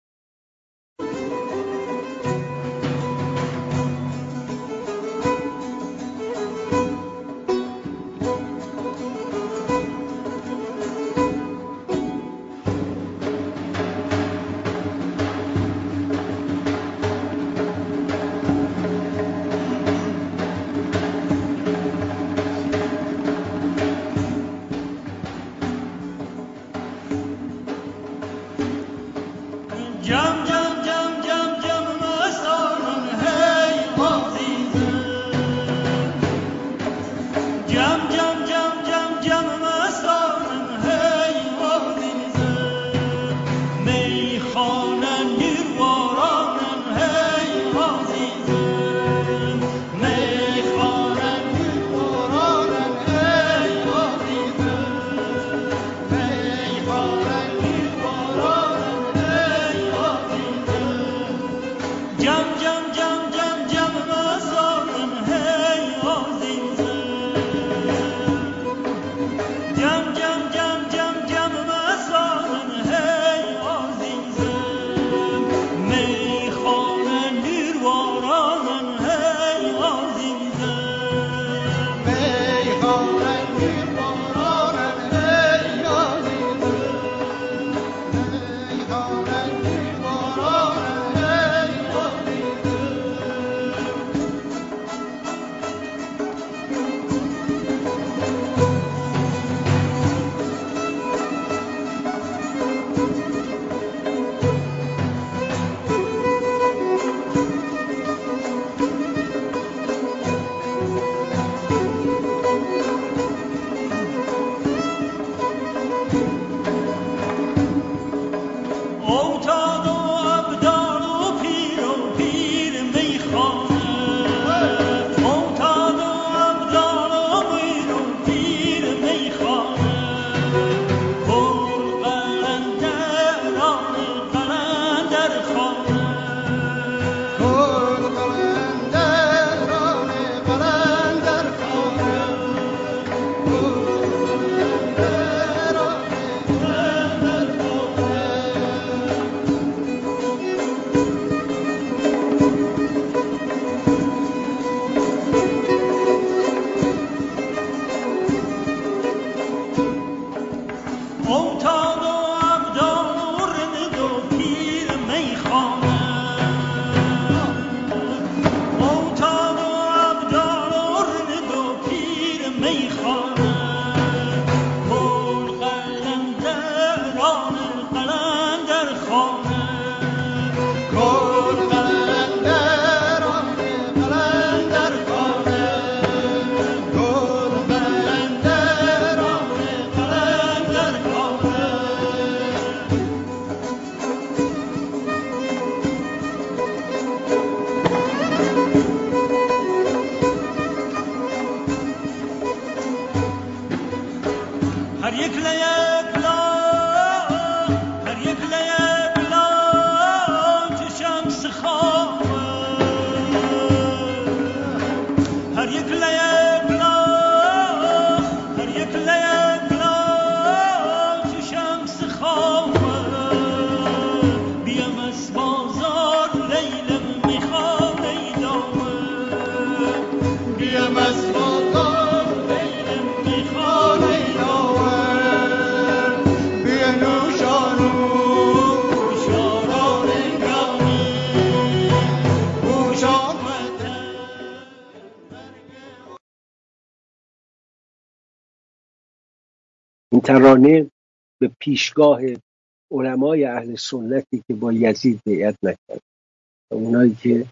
این ترانه به پیشگاه علمای اهل سنتی که با یزید بیعت نکرد، اونایی که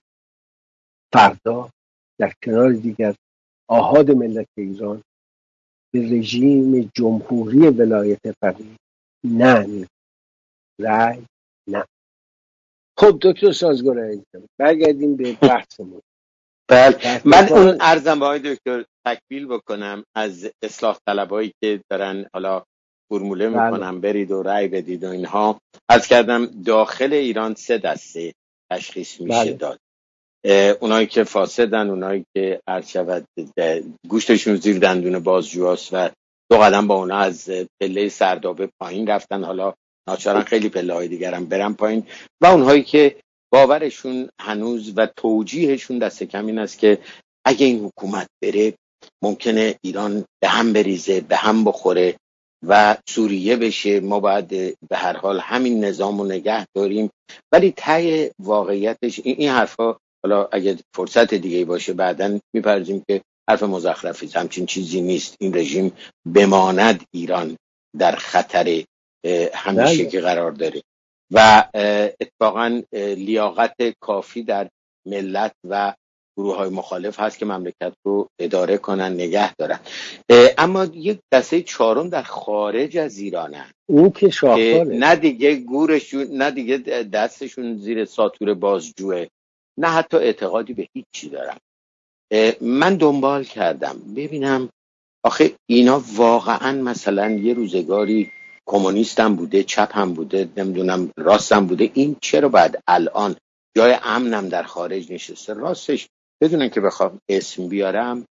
فردا در کنار دیگر آحاد ملت ایران به رژیم جمهوری ولایت فقیه نه رأی نه. خب دکتر سازگار عزیزم برگردیم به بحثمون. بله، من اون عرضم به آقای دکتر تکمیل بکنم از اصلاح طلبایی که دارن حالا فرموله میکنم برید و رأی بدید و اینها. عرض کردم داخل ایران سه دسته تشخیص میشه داد. اونایی که فاسدن، اونایی که عرض شود گوشتشون زیر دندون بازجوهاست و دو قدم با اونا از پله سردابه پایین رفتن، حالا ناچارن خیلی پله های دیگرم برن پایین، و اونهایی که باورشون هنوز و توجیهشون دست کم این است که اگه این حکومت بره ممکنه ایران به هم بریزه، به هم بخوره و سوریه بشه، ما باید به هر حال همین نظام رو نگه داریم. ولی ته واقعیتش این, این حرفا، حالا اگه فرصت دیگه باشه بعداً میپرزیم که حرف مزخرفی، همچین چیزی نیست. این رژیم بماند ایران در خطر همیشه که قرار داره و اتفاقا لیاقت کافی در ملت و گروه های مخالف هست که مملکت رو اداره کنن، نگه دارن. اما یک دسته چهارم در خارج از ایرانه، اون که شاهکاره، نه دیگه گورشون، نه دیگه دستشون زیر ساطور بازجوه، نه حتی اعتقادی به هیچی دارم. من دنبال کردم ببینم آخه اینا واقعا مثلا یه روزگاری کمونیست هم بوده، چپ هم بوده، نمیدونم راست هم بوده، این چرا بعد الان جای امنم در خارج نشسته؟ راستش بدونن که بخوام اسم بیارم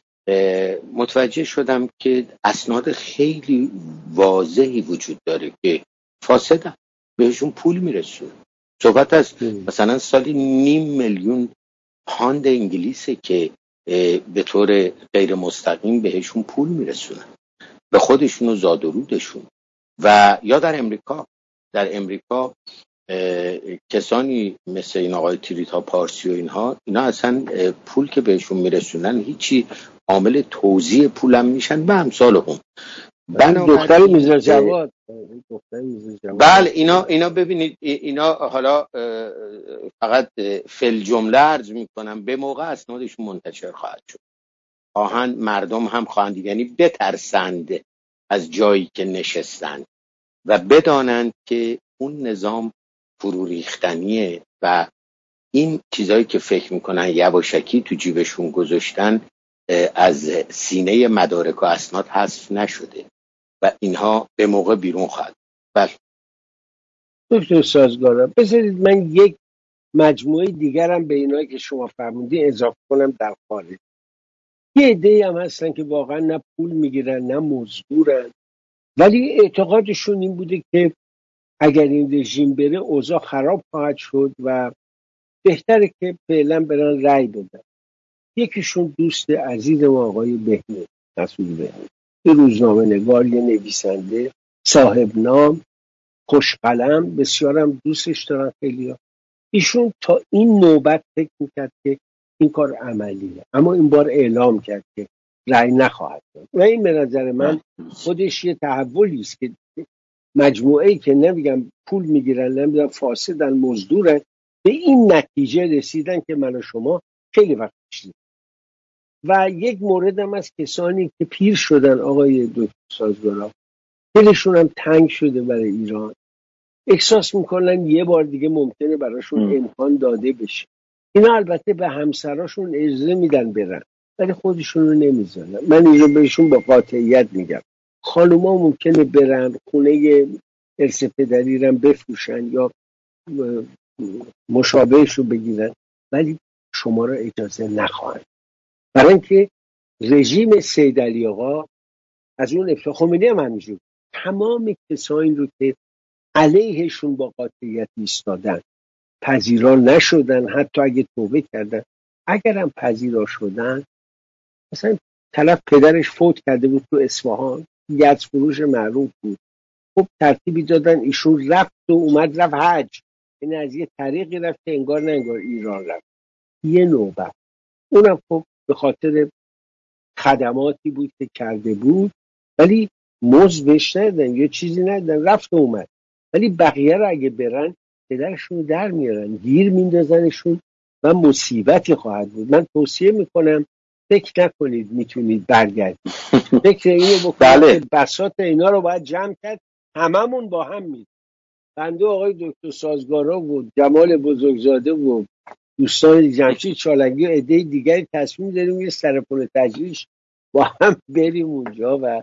متوجه شدم که اسناد خیلی واضحی وجود داره که فاسدن، بهشون پول میرسونه. صحبت از مثلا سالی نیم میلیون پوند انگلیسه که به طور غیر مستقیم بهشون پول میرسونه، به خودشون و زاد و رودشون. و یا در امریکا، در امریکا کسانی مثل این آقای تریتا پارسی و اینها، اینا اصلا پول که بهشون میرسونن هیچی عامل توزیع پولم میشن به امثال هم. دختر میرزا جواد، بله اینا اینا ببینید اینا حالا فقط فل جمله عرض میکنم، به موقع اسنادشون منتشر خواهد شد، آهن مردم هم خواهند، یعنی بترسند از جایی که نشستند و بدانند که اون نظام فرو ریختنیه و این چیزایی که فکر میکنن یواشکی تو جیبشون گذاشتن از سینه مدارک و اسناد حذف نشده و اینها به موقع بیرون خواهد. بله دکتر سازگارا بذارید من یک مجموعه دیگرم به اینایی که شما فرمودی اضافه کنم در خارج. یه عده‌ای هم هستن که واقعا نه پول میگیرن نه مزدورن، ولی اعتقادشون این بوده که اگر این رژیم بره اوضاع خراب خواهد شد و بهتره که فعلا برن رأی بدن. یکیشون دوست عزیز ما آقای بهنود، مسئول بهنود، یه روزنامه نگار، یه نویسنده صاحب نام، خوشقلم، بسیارم دوستش دارن خیلیا. ایشون تا این نوبت فکر میکرد که این کار عملیه، اما این بار اعلام کرد که رأی نخواهد داد و این به نظر من خودش یه تحولی است که مجموعه‌ای که نمیگم پول میگیرن، نمیگم فاسدن، مزدورن، به این نتیجه رسیدن که من و شما خیلی وقت کشیدیم. و یک مورد هم از کسانی که پیر شدن آقای دکتر سازگارا، دلشون هم تنگ شده برای ایران، احساس میکنن یه بار دیگه ممکنه براشون امکان داده بشه. اینا البته به همسراشون اجازه میدن برن ولی خودشون رو نمیذارن. من اینجا بهشون با قاطعیت میگم خانوما ممکنه برن خونه ارث پدری رو بفروشن یا مشابهش رو بگیرن ولی شما رو اجازه نخواهند، برای اینکه رژیم سید علی آقا از اون ابتدا، خمینی هم همینجور، تمام کسایی رو که علیهشون با قاطعیت ایستادن پذیرا نشدن، حتی اگه توبه کردن، اگرم پذیرا شدن، مثلا طرف پدرش فوت کرده بود تو اصفهان، گچ فروش معروف بود، خب ترتیبی دادن ایشون رفت و اومد رفت حج، یعنی از یه طریقی رفت که انگار نه انگار ایران رفت. یه نوبت اونم خب به خاطر خدماتی بود که کرده بود، ولی موز بهش ندن یا چیزی ندن، رفت و اومد. ولی بقیه رو اگه برن پدرشون در میارن، گیر میندازنشون و مصیبتی خواهد بود. من توصیه میکنم فکر نکنید میتونید برگردید. فکر اینو بکنید بله. که بساط اینا رو باید جمع کرد، هممون با هم میید. بنده آقای دکتر سازگارا و جمال بزرگزاده و دوستان جمشید چالنگی و عده دیگری تصمیم داریم یه سرپل تجریش با هم بریم اونجا و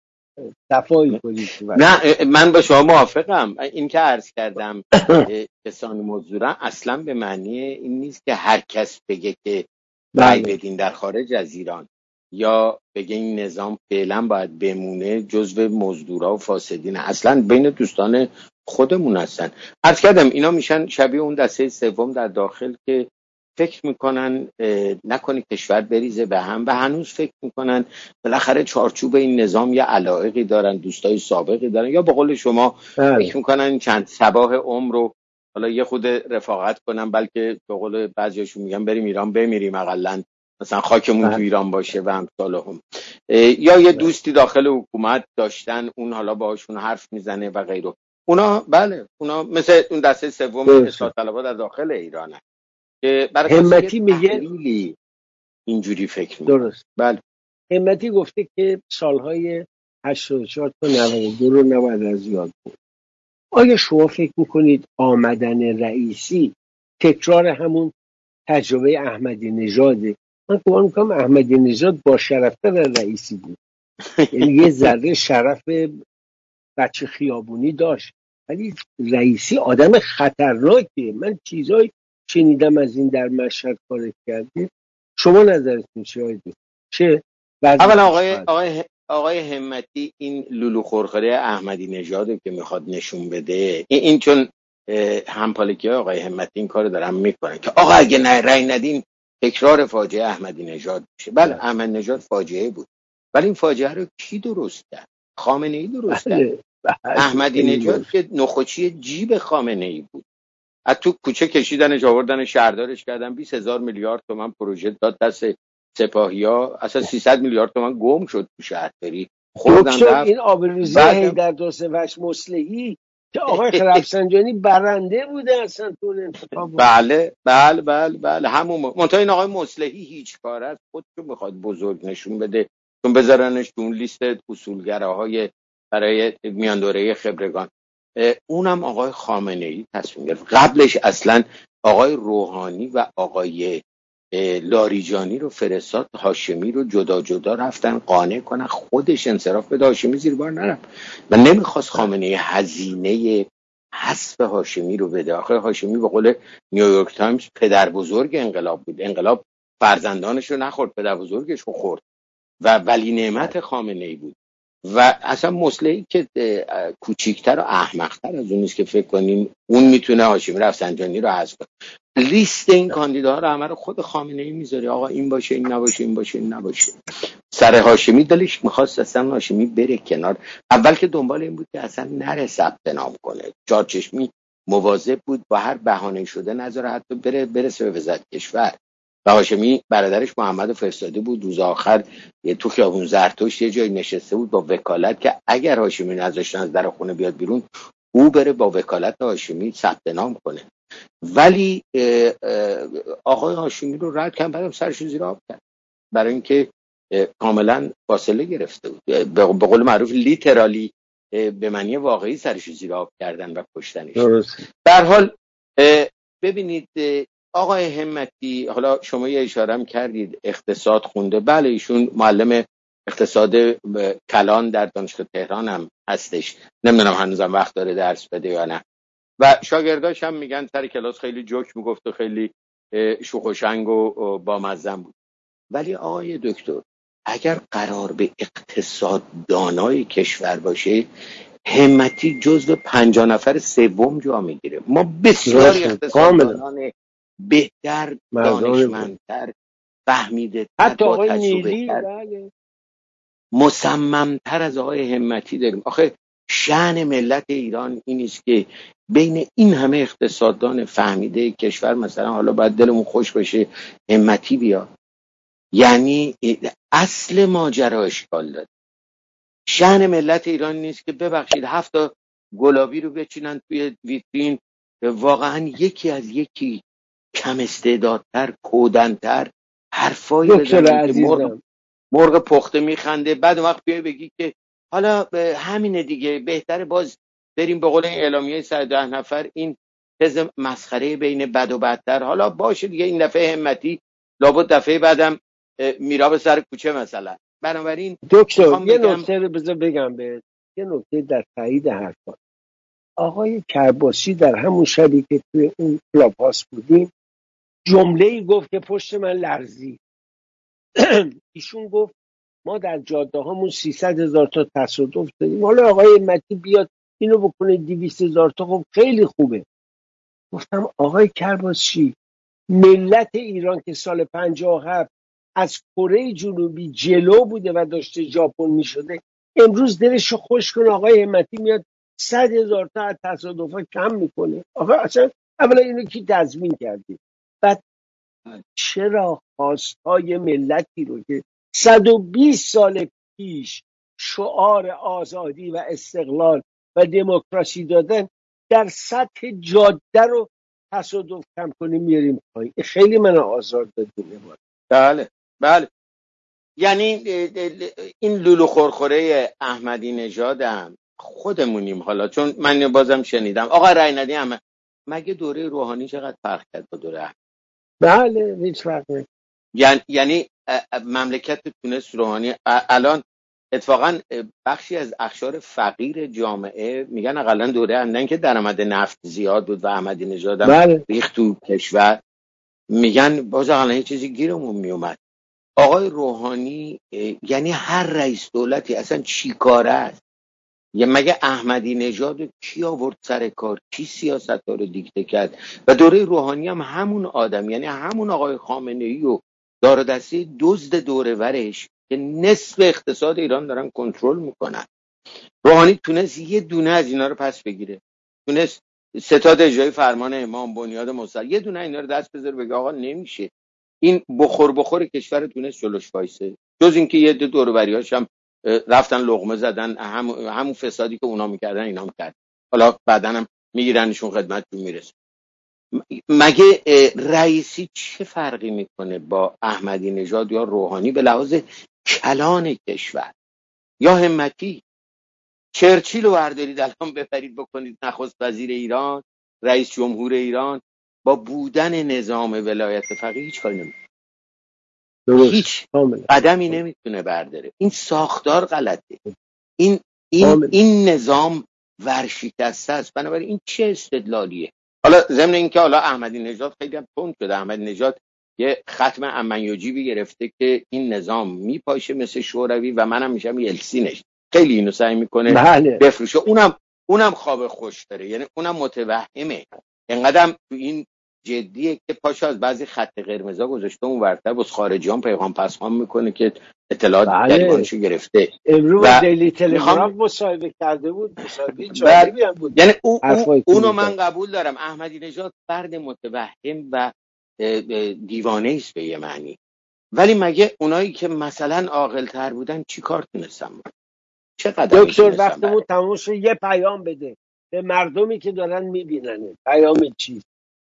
صفایی کنیم. نه من با شما موافقم. این که عرض کردم کسانی مزدورن اصلا به معنی این نیست که هر کس بگه که رای بدین در خارج از ایران یا بگه این نظام فعلا باید بمونه جزو مزدورا و فاسدین. اصلا بین دوستان خودمون هستن. عرض کردم اینا میشن شبیه اون دسته سوم در داخل که فکر میکنن نکنه کشور بریزه به هم و هنوز فکر میکنن بالاخره چارچوب این نظام یا علایقی دارن، دوستای سابقی دارن، یا به قول شما بله. فکر میکنن چند صباح عمر رو حالا یه خود رفاقت کنن، بلکه به قول بعضیاشون میگن بریم ایران بمیریم اقلن مثلا خاکمون بله. تو ایران باشه و امثال هم. یا یه دوستی داخل حکومت داشتن اون حالا باهاشون حرف میزنه و غیره. اونا بله اونا مثل اون دسته سوم اصلاح طلبها در داخل ایرانه که برای همتی میگه اینجوری فکر میکنه. درست. بله. همتی گفته که سالهای هشتاد و چهار تا نود و دو رو نباید از یاد بود. آیا شما فکر میکنید آمدن رئیسی تکرار همون تجربه احمدی نژاده؟ من گمان میکنم احمدی نژاد با شرفتر رئیسی بود. یعنی یه ذره شرف بچه خیابونی داشت، ولی رئیسی آدم خطرناکیه. من چیزایی شنیدم از این در مشهد کار کرده. شما نظرتون چیه؟ چه اولا آقای آقای آقای همتی این لولو خورخوره احمدی نژاد که میخواد نشون بده، این, این چون همپالکی آقای همتی این کارو دارن میکنن که آقا اگه نه رأی ندین تکرار فاجعه احمدی نژاد میشه. بله احمدی نژاد فاجعه بود، ولی این فاجعه رو کی درست کرد؟ خامنه ای درست کرد. احمدی نژاد که نخوچی جیب خامنه ای بود. از تو کوچه کشیدنش آوردن شهردارش کردن، بیست هزار میلیارد تومان پروژه داد دست سپاهیا، اصلا سیصد میلیارد تومان گم شد تو شهرداری. دکتر این آبروریزی هیدر داستوش مصلحی که آقای رفسنجانی برنده بوده اصلا تو انتخاب. بله بله بله بله همون منتها این آقای مصلحی هیچ کار است، خودشو میخواد بزرگ نشون بده چون بذارنش تو اون لیست اصولگراهای برای میان دوره خبرگان. اونم آقای خامنه ای تصمیم گرفت. قبلش اصلا آقای روحانی و آقای لاریجانی رو فرستاد، هاشمی رو جدا جدا رفتن قانع کنن خودش انصراف بده، هاشمی زیر بار نرفت و نمیخواست خامنه ای هزینه حذف هاشمی رو بده. آخه هاشمی به قول نیویورک تایمز پدر بزرگ انقلاب بود، انقلاب فرزندانش رو نخورد، پدر بزرگش رو خورد و ولی نعمت خامنه ای بود. و اصلا مصلحی که کوچیکتر و احمقتر از اون نیست که فکر کنیم اون میتونه هاشمی رفسنجانی رو حذف کنه. لیست این کاندیداها رو همه رو خود خامنه ای میذاره، آقا این باشه این نباشه این باشه این نباشه. سر هاشمی دلش میخواست اصلا هاشمی بره کنار. اول که دنبال این بود که اصلا نره ثبت نام کنه، چارچشمی مواظب بود با هر بهانه شده نذاره حتی بره برسه به وزارت کشور. و هاشمی برادرش محمد فرستاده بود روز آخر تو خیابون زرتشت یه جایی نشسته بود با وکالت که اگر هاشمی نذاشتن از در خونه بیاد بیرون او بره با وکالت هاشمی ثبت نام کنه. ولی آقای هاشمی رو رد کردن، بعدم سرش زیر آب کرد برای اینکه کاملا فاصله گرفته بود. به قول معروف لیترالی به معنی واقعی سرش زیر آب کردن و کشتنش. به هر حال ببینید آقای همتی، حالا شما یه اشاره کردید اقتصاد خونده. بله ایشون معلم اقتصاد کلان در دانشگاه تهران هم هستش، نمیدونم هنوزم وقت داره درس بده یا نه. و شاگرداش هم میگن سر کلاس خیلی جوک میگفت و خیلی شوخ و شنگ و بامزه بود. ولی آقای دکتر اگر قرار به اقتصاد دانای کشور باشه، همتی جزو پنجاه نفر سوم جا میگیره. ما بسیاری اقتصاددانان بهتر، دانشمندتر، فهمیده حتی آقای نیلی مصممتر از آقای همتی داریم. آخه شأن ملت ایران این است که بین این همه اقتصاددان فهمیده کشور مثلا حالا باید دلمون خوش بشه همتی بیاد. یعنی اصل ماجرا اشکال داره. شأن ملت ایران نیست که ببخشید هفت تا گلابی رو بچینن توی ویترین، واقعا یکی از یکی کم استعدادتر، کودنتر حرفایی دکتر بزنن که مرغ عزیزم، مرغ پخته میخنده. بعد وقت بیای بگی که حالا همینه دیگه، بهتره باز بریم به قول این اعلامیه صد و ده نفر، این تز مسخره بین بد و بدتر. حالا باشه دیگه، این دفعه همتی، لابد دفعه بعدم میرا به سر کوچه مثلا. بنابراین دکتر میخوام یه بگم نکته رو بذار بگم به یه نکته در تایید حرفا. آقای کرباسی در همون شبی که توی اون کلاب هاست بودیم جمله ای گفت که پشت من لرزید. ایشون گفت ما در جاده هامون سیصد هزار تا تصادف داریم، حالا آقای همتی بیاد اینو بکنه دویست هزار تا، خب خیلی خوبه. گفتم آقای کرباسی، ملت ایران که سال پنجاه و هفت از کره جنوبی جلو بوده و داشته ژاپن می شده، امروز دلش رو خوش کنه آقای همتی میاد صد هزار تا از تصادفا کم میکنه. آقا اصلا اولا اینو کی تضمین کردی؟ بعد چرا خواستهای ملتی رو که صد و بیست سال پیش شعار آزادی و استقلال و دموکراسی دادن در سطح جاده رو تصادف کم کنیم میاریم پایین؟ خیلی من آزار دادیم. بله بله، یعنی این لولو خورخوره احمدی نژادم خودمونیم. حالا چون من بازم شنیدم آقا رای ندی احمد، مگه دوره روحانی چقدر فرق کرد با دوره احمد؟ بله هیچ فرق نمیکنه. یعنی یعنی مملکت تونس روحانی الان اتفاقا بخشی از اقشار فقیر جامعه میگن اقلا دوره اندن که درآمد نفت زیاد بود و احمدی نژادم بله. ریخت تو کشور، میگن باز اقلا یه چیزی گیرمون میومد. آقای روحانی یعنی هر رئیس دولتی اصلا چی کاره است؟ یا مگه احمدی نژاد کی آورد سر کار؟ کی سیاست ها رو دیکته کرد؟ و دوره روحانی هم همون آدم، یعنی همون آقای خامنه ای و دار و دسته دزد دوره ورش که نصف اقتصاد ایران دارن کنترل میکنن. روحانی تونست یه دونه از اینا رو پس بگیره، تونست ستاد اجرایی فرمان امام، بنیاد مستقر، یه دونه اینا رو دست بذاره بگه آقا نمیشه، این بخور بخور کشور تونست جلوش وایسه. جز اینکه یه دو دور و بریاش هم رفتن لقمه زدن، هم همون فسادی که اونا میکردن اینا میکرد، حالا بعدن هم میگیرنشون خدمتتون میرسه. مگه رئیسی چه فرقی میکنه با احمدی نژاد یا روحانی به لحاظ کلان کشور یا همتی؟ چرچیل رو بردارید الان ببرید بکنید نخست وزیر ایران، رئیس جمهور ایران، با بودن نظام ولایت فقیه هیچ کاری نمیکنه، هیچ قدمی نمیتونه برداره. این ساختار غلطه، این این این نظام ورشکسته است. بنابراین این چه استدلالیه؟ حالا ضمن اینکه حالا احمدی نژاد خیلی هم تند شده، احمدی نژاد یه ختم امنیاجیبی گرفته که این نظام میپاشه مثل شوروی و منم میشم یلسینش، خیلی اینو سعی میکنه بله. بفروشه. اونم اونم خواب خوش داره، یعنی اونم متوهمه، اینقدر تو این جدیه که پاشو از بعضی خط قرمزا گذاشته اون ورتر باز خارجیان پیغام پسخان میکنه که اطلاعات بله. گریبانشو گرفته. امروز دیلی تلگراف مصاحبه کرده بود، مصاحبه جالبی هم بود. یعنی او او اونو من قبول دارم، احمدی نژاد فرد متوهم و دیوانه است به یه معنی، ولی مگه اونایی که مثلا عاقل تر بودن چی کار تونستن؟ چه قدمی دکتر وقتمون تموم شد، یه پیام بده به مردمی که دارن میبینن. پیام چی؟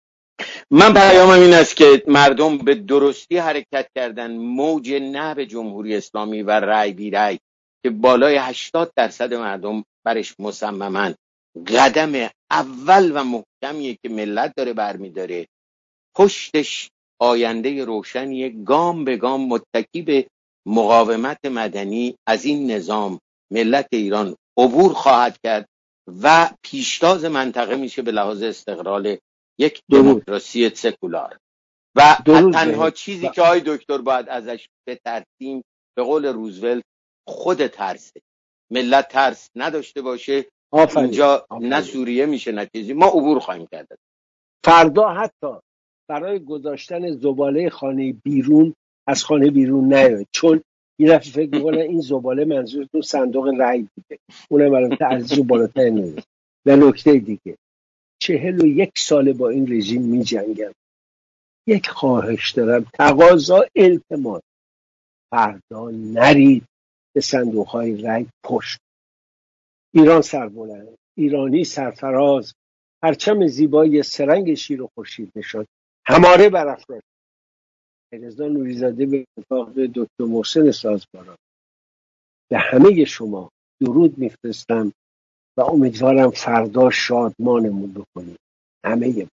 من پیامم این است که مردم به درستی حرکت کردن، موج نه به جمهوری اسلامی و رای بی رای که بالای هشتاد درصد مردم برش مصممن، قدم اول و محکمیه که ملت داره برمیداره، پشتش آینده روشنیه، گام به گام متکی به مقاومت مدنی از این نظام ملت ایران عبور خواهد کرد و پیشتاز منطقه میشه به لحاظ استقرار یک دموکراسی سکولار. و تنها چیزی که آقای دکتر باید ازش بترسیم به قول روزولت خود ترسه. ملت ترس نداشته باشه، آفرین. اینجا آفرین. نه سوریه میشه نه چیزی، ما عبور خواهیم کرد. فردا حتی برای گذاشتن زباله خانه بیرون از خانه بیرون نیاید، چون این رفت فکر میکنه این زباله منظورتون صندوق رای بوده، اونم البته ارزش بالاتر نیست. و نکته دیگه، چهل و یک ساله با این رژیم می جنگم. یک خواهش دارم، تقاضا، التماس، فردا نرید به صندوقهای رای پشت. ایران سربلند، ایرانی سرفراز، پرچم زیبای سرنگ شیر و خورشید نشان هماره برافراشت. رضا نوریزاده به اتاق دکتر محسن سازگاران به همه شما درود میفرستم و امیدوارم فردا شادمانمون بکنیم همه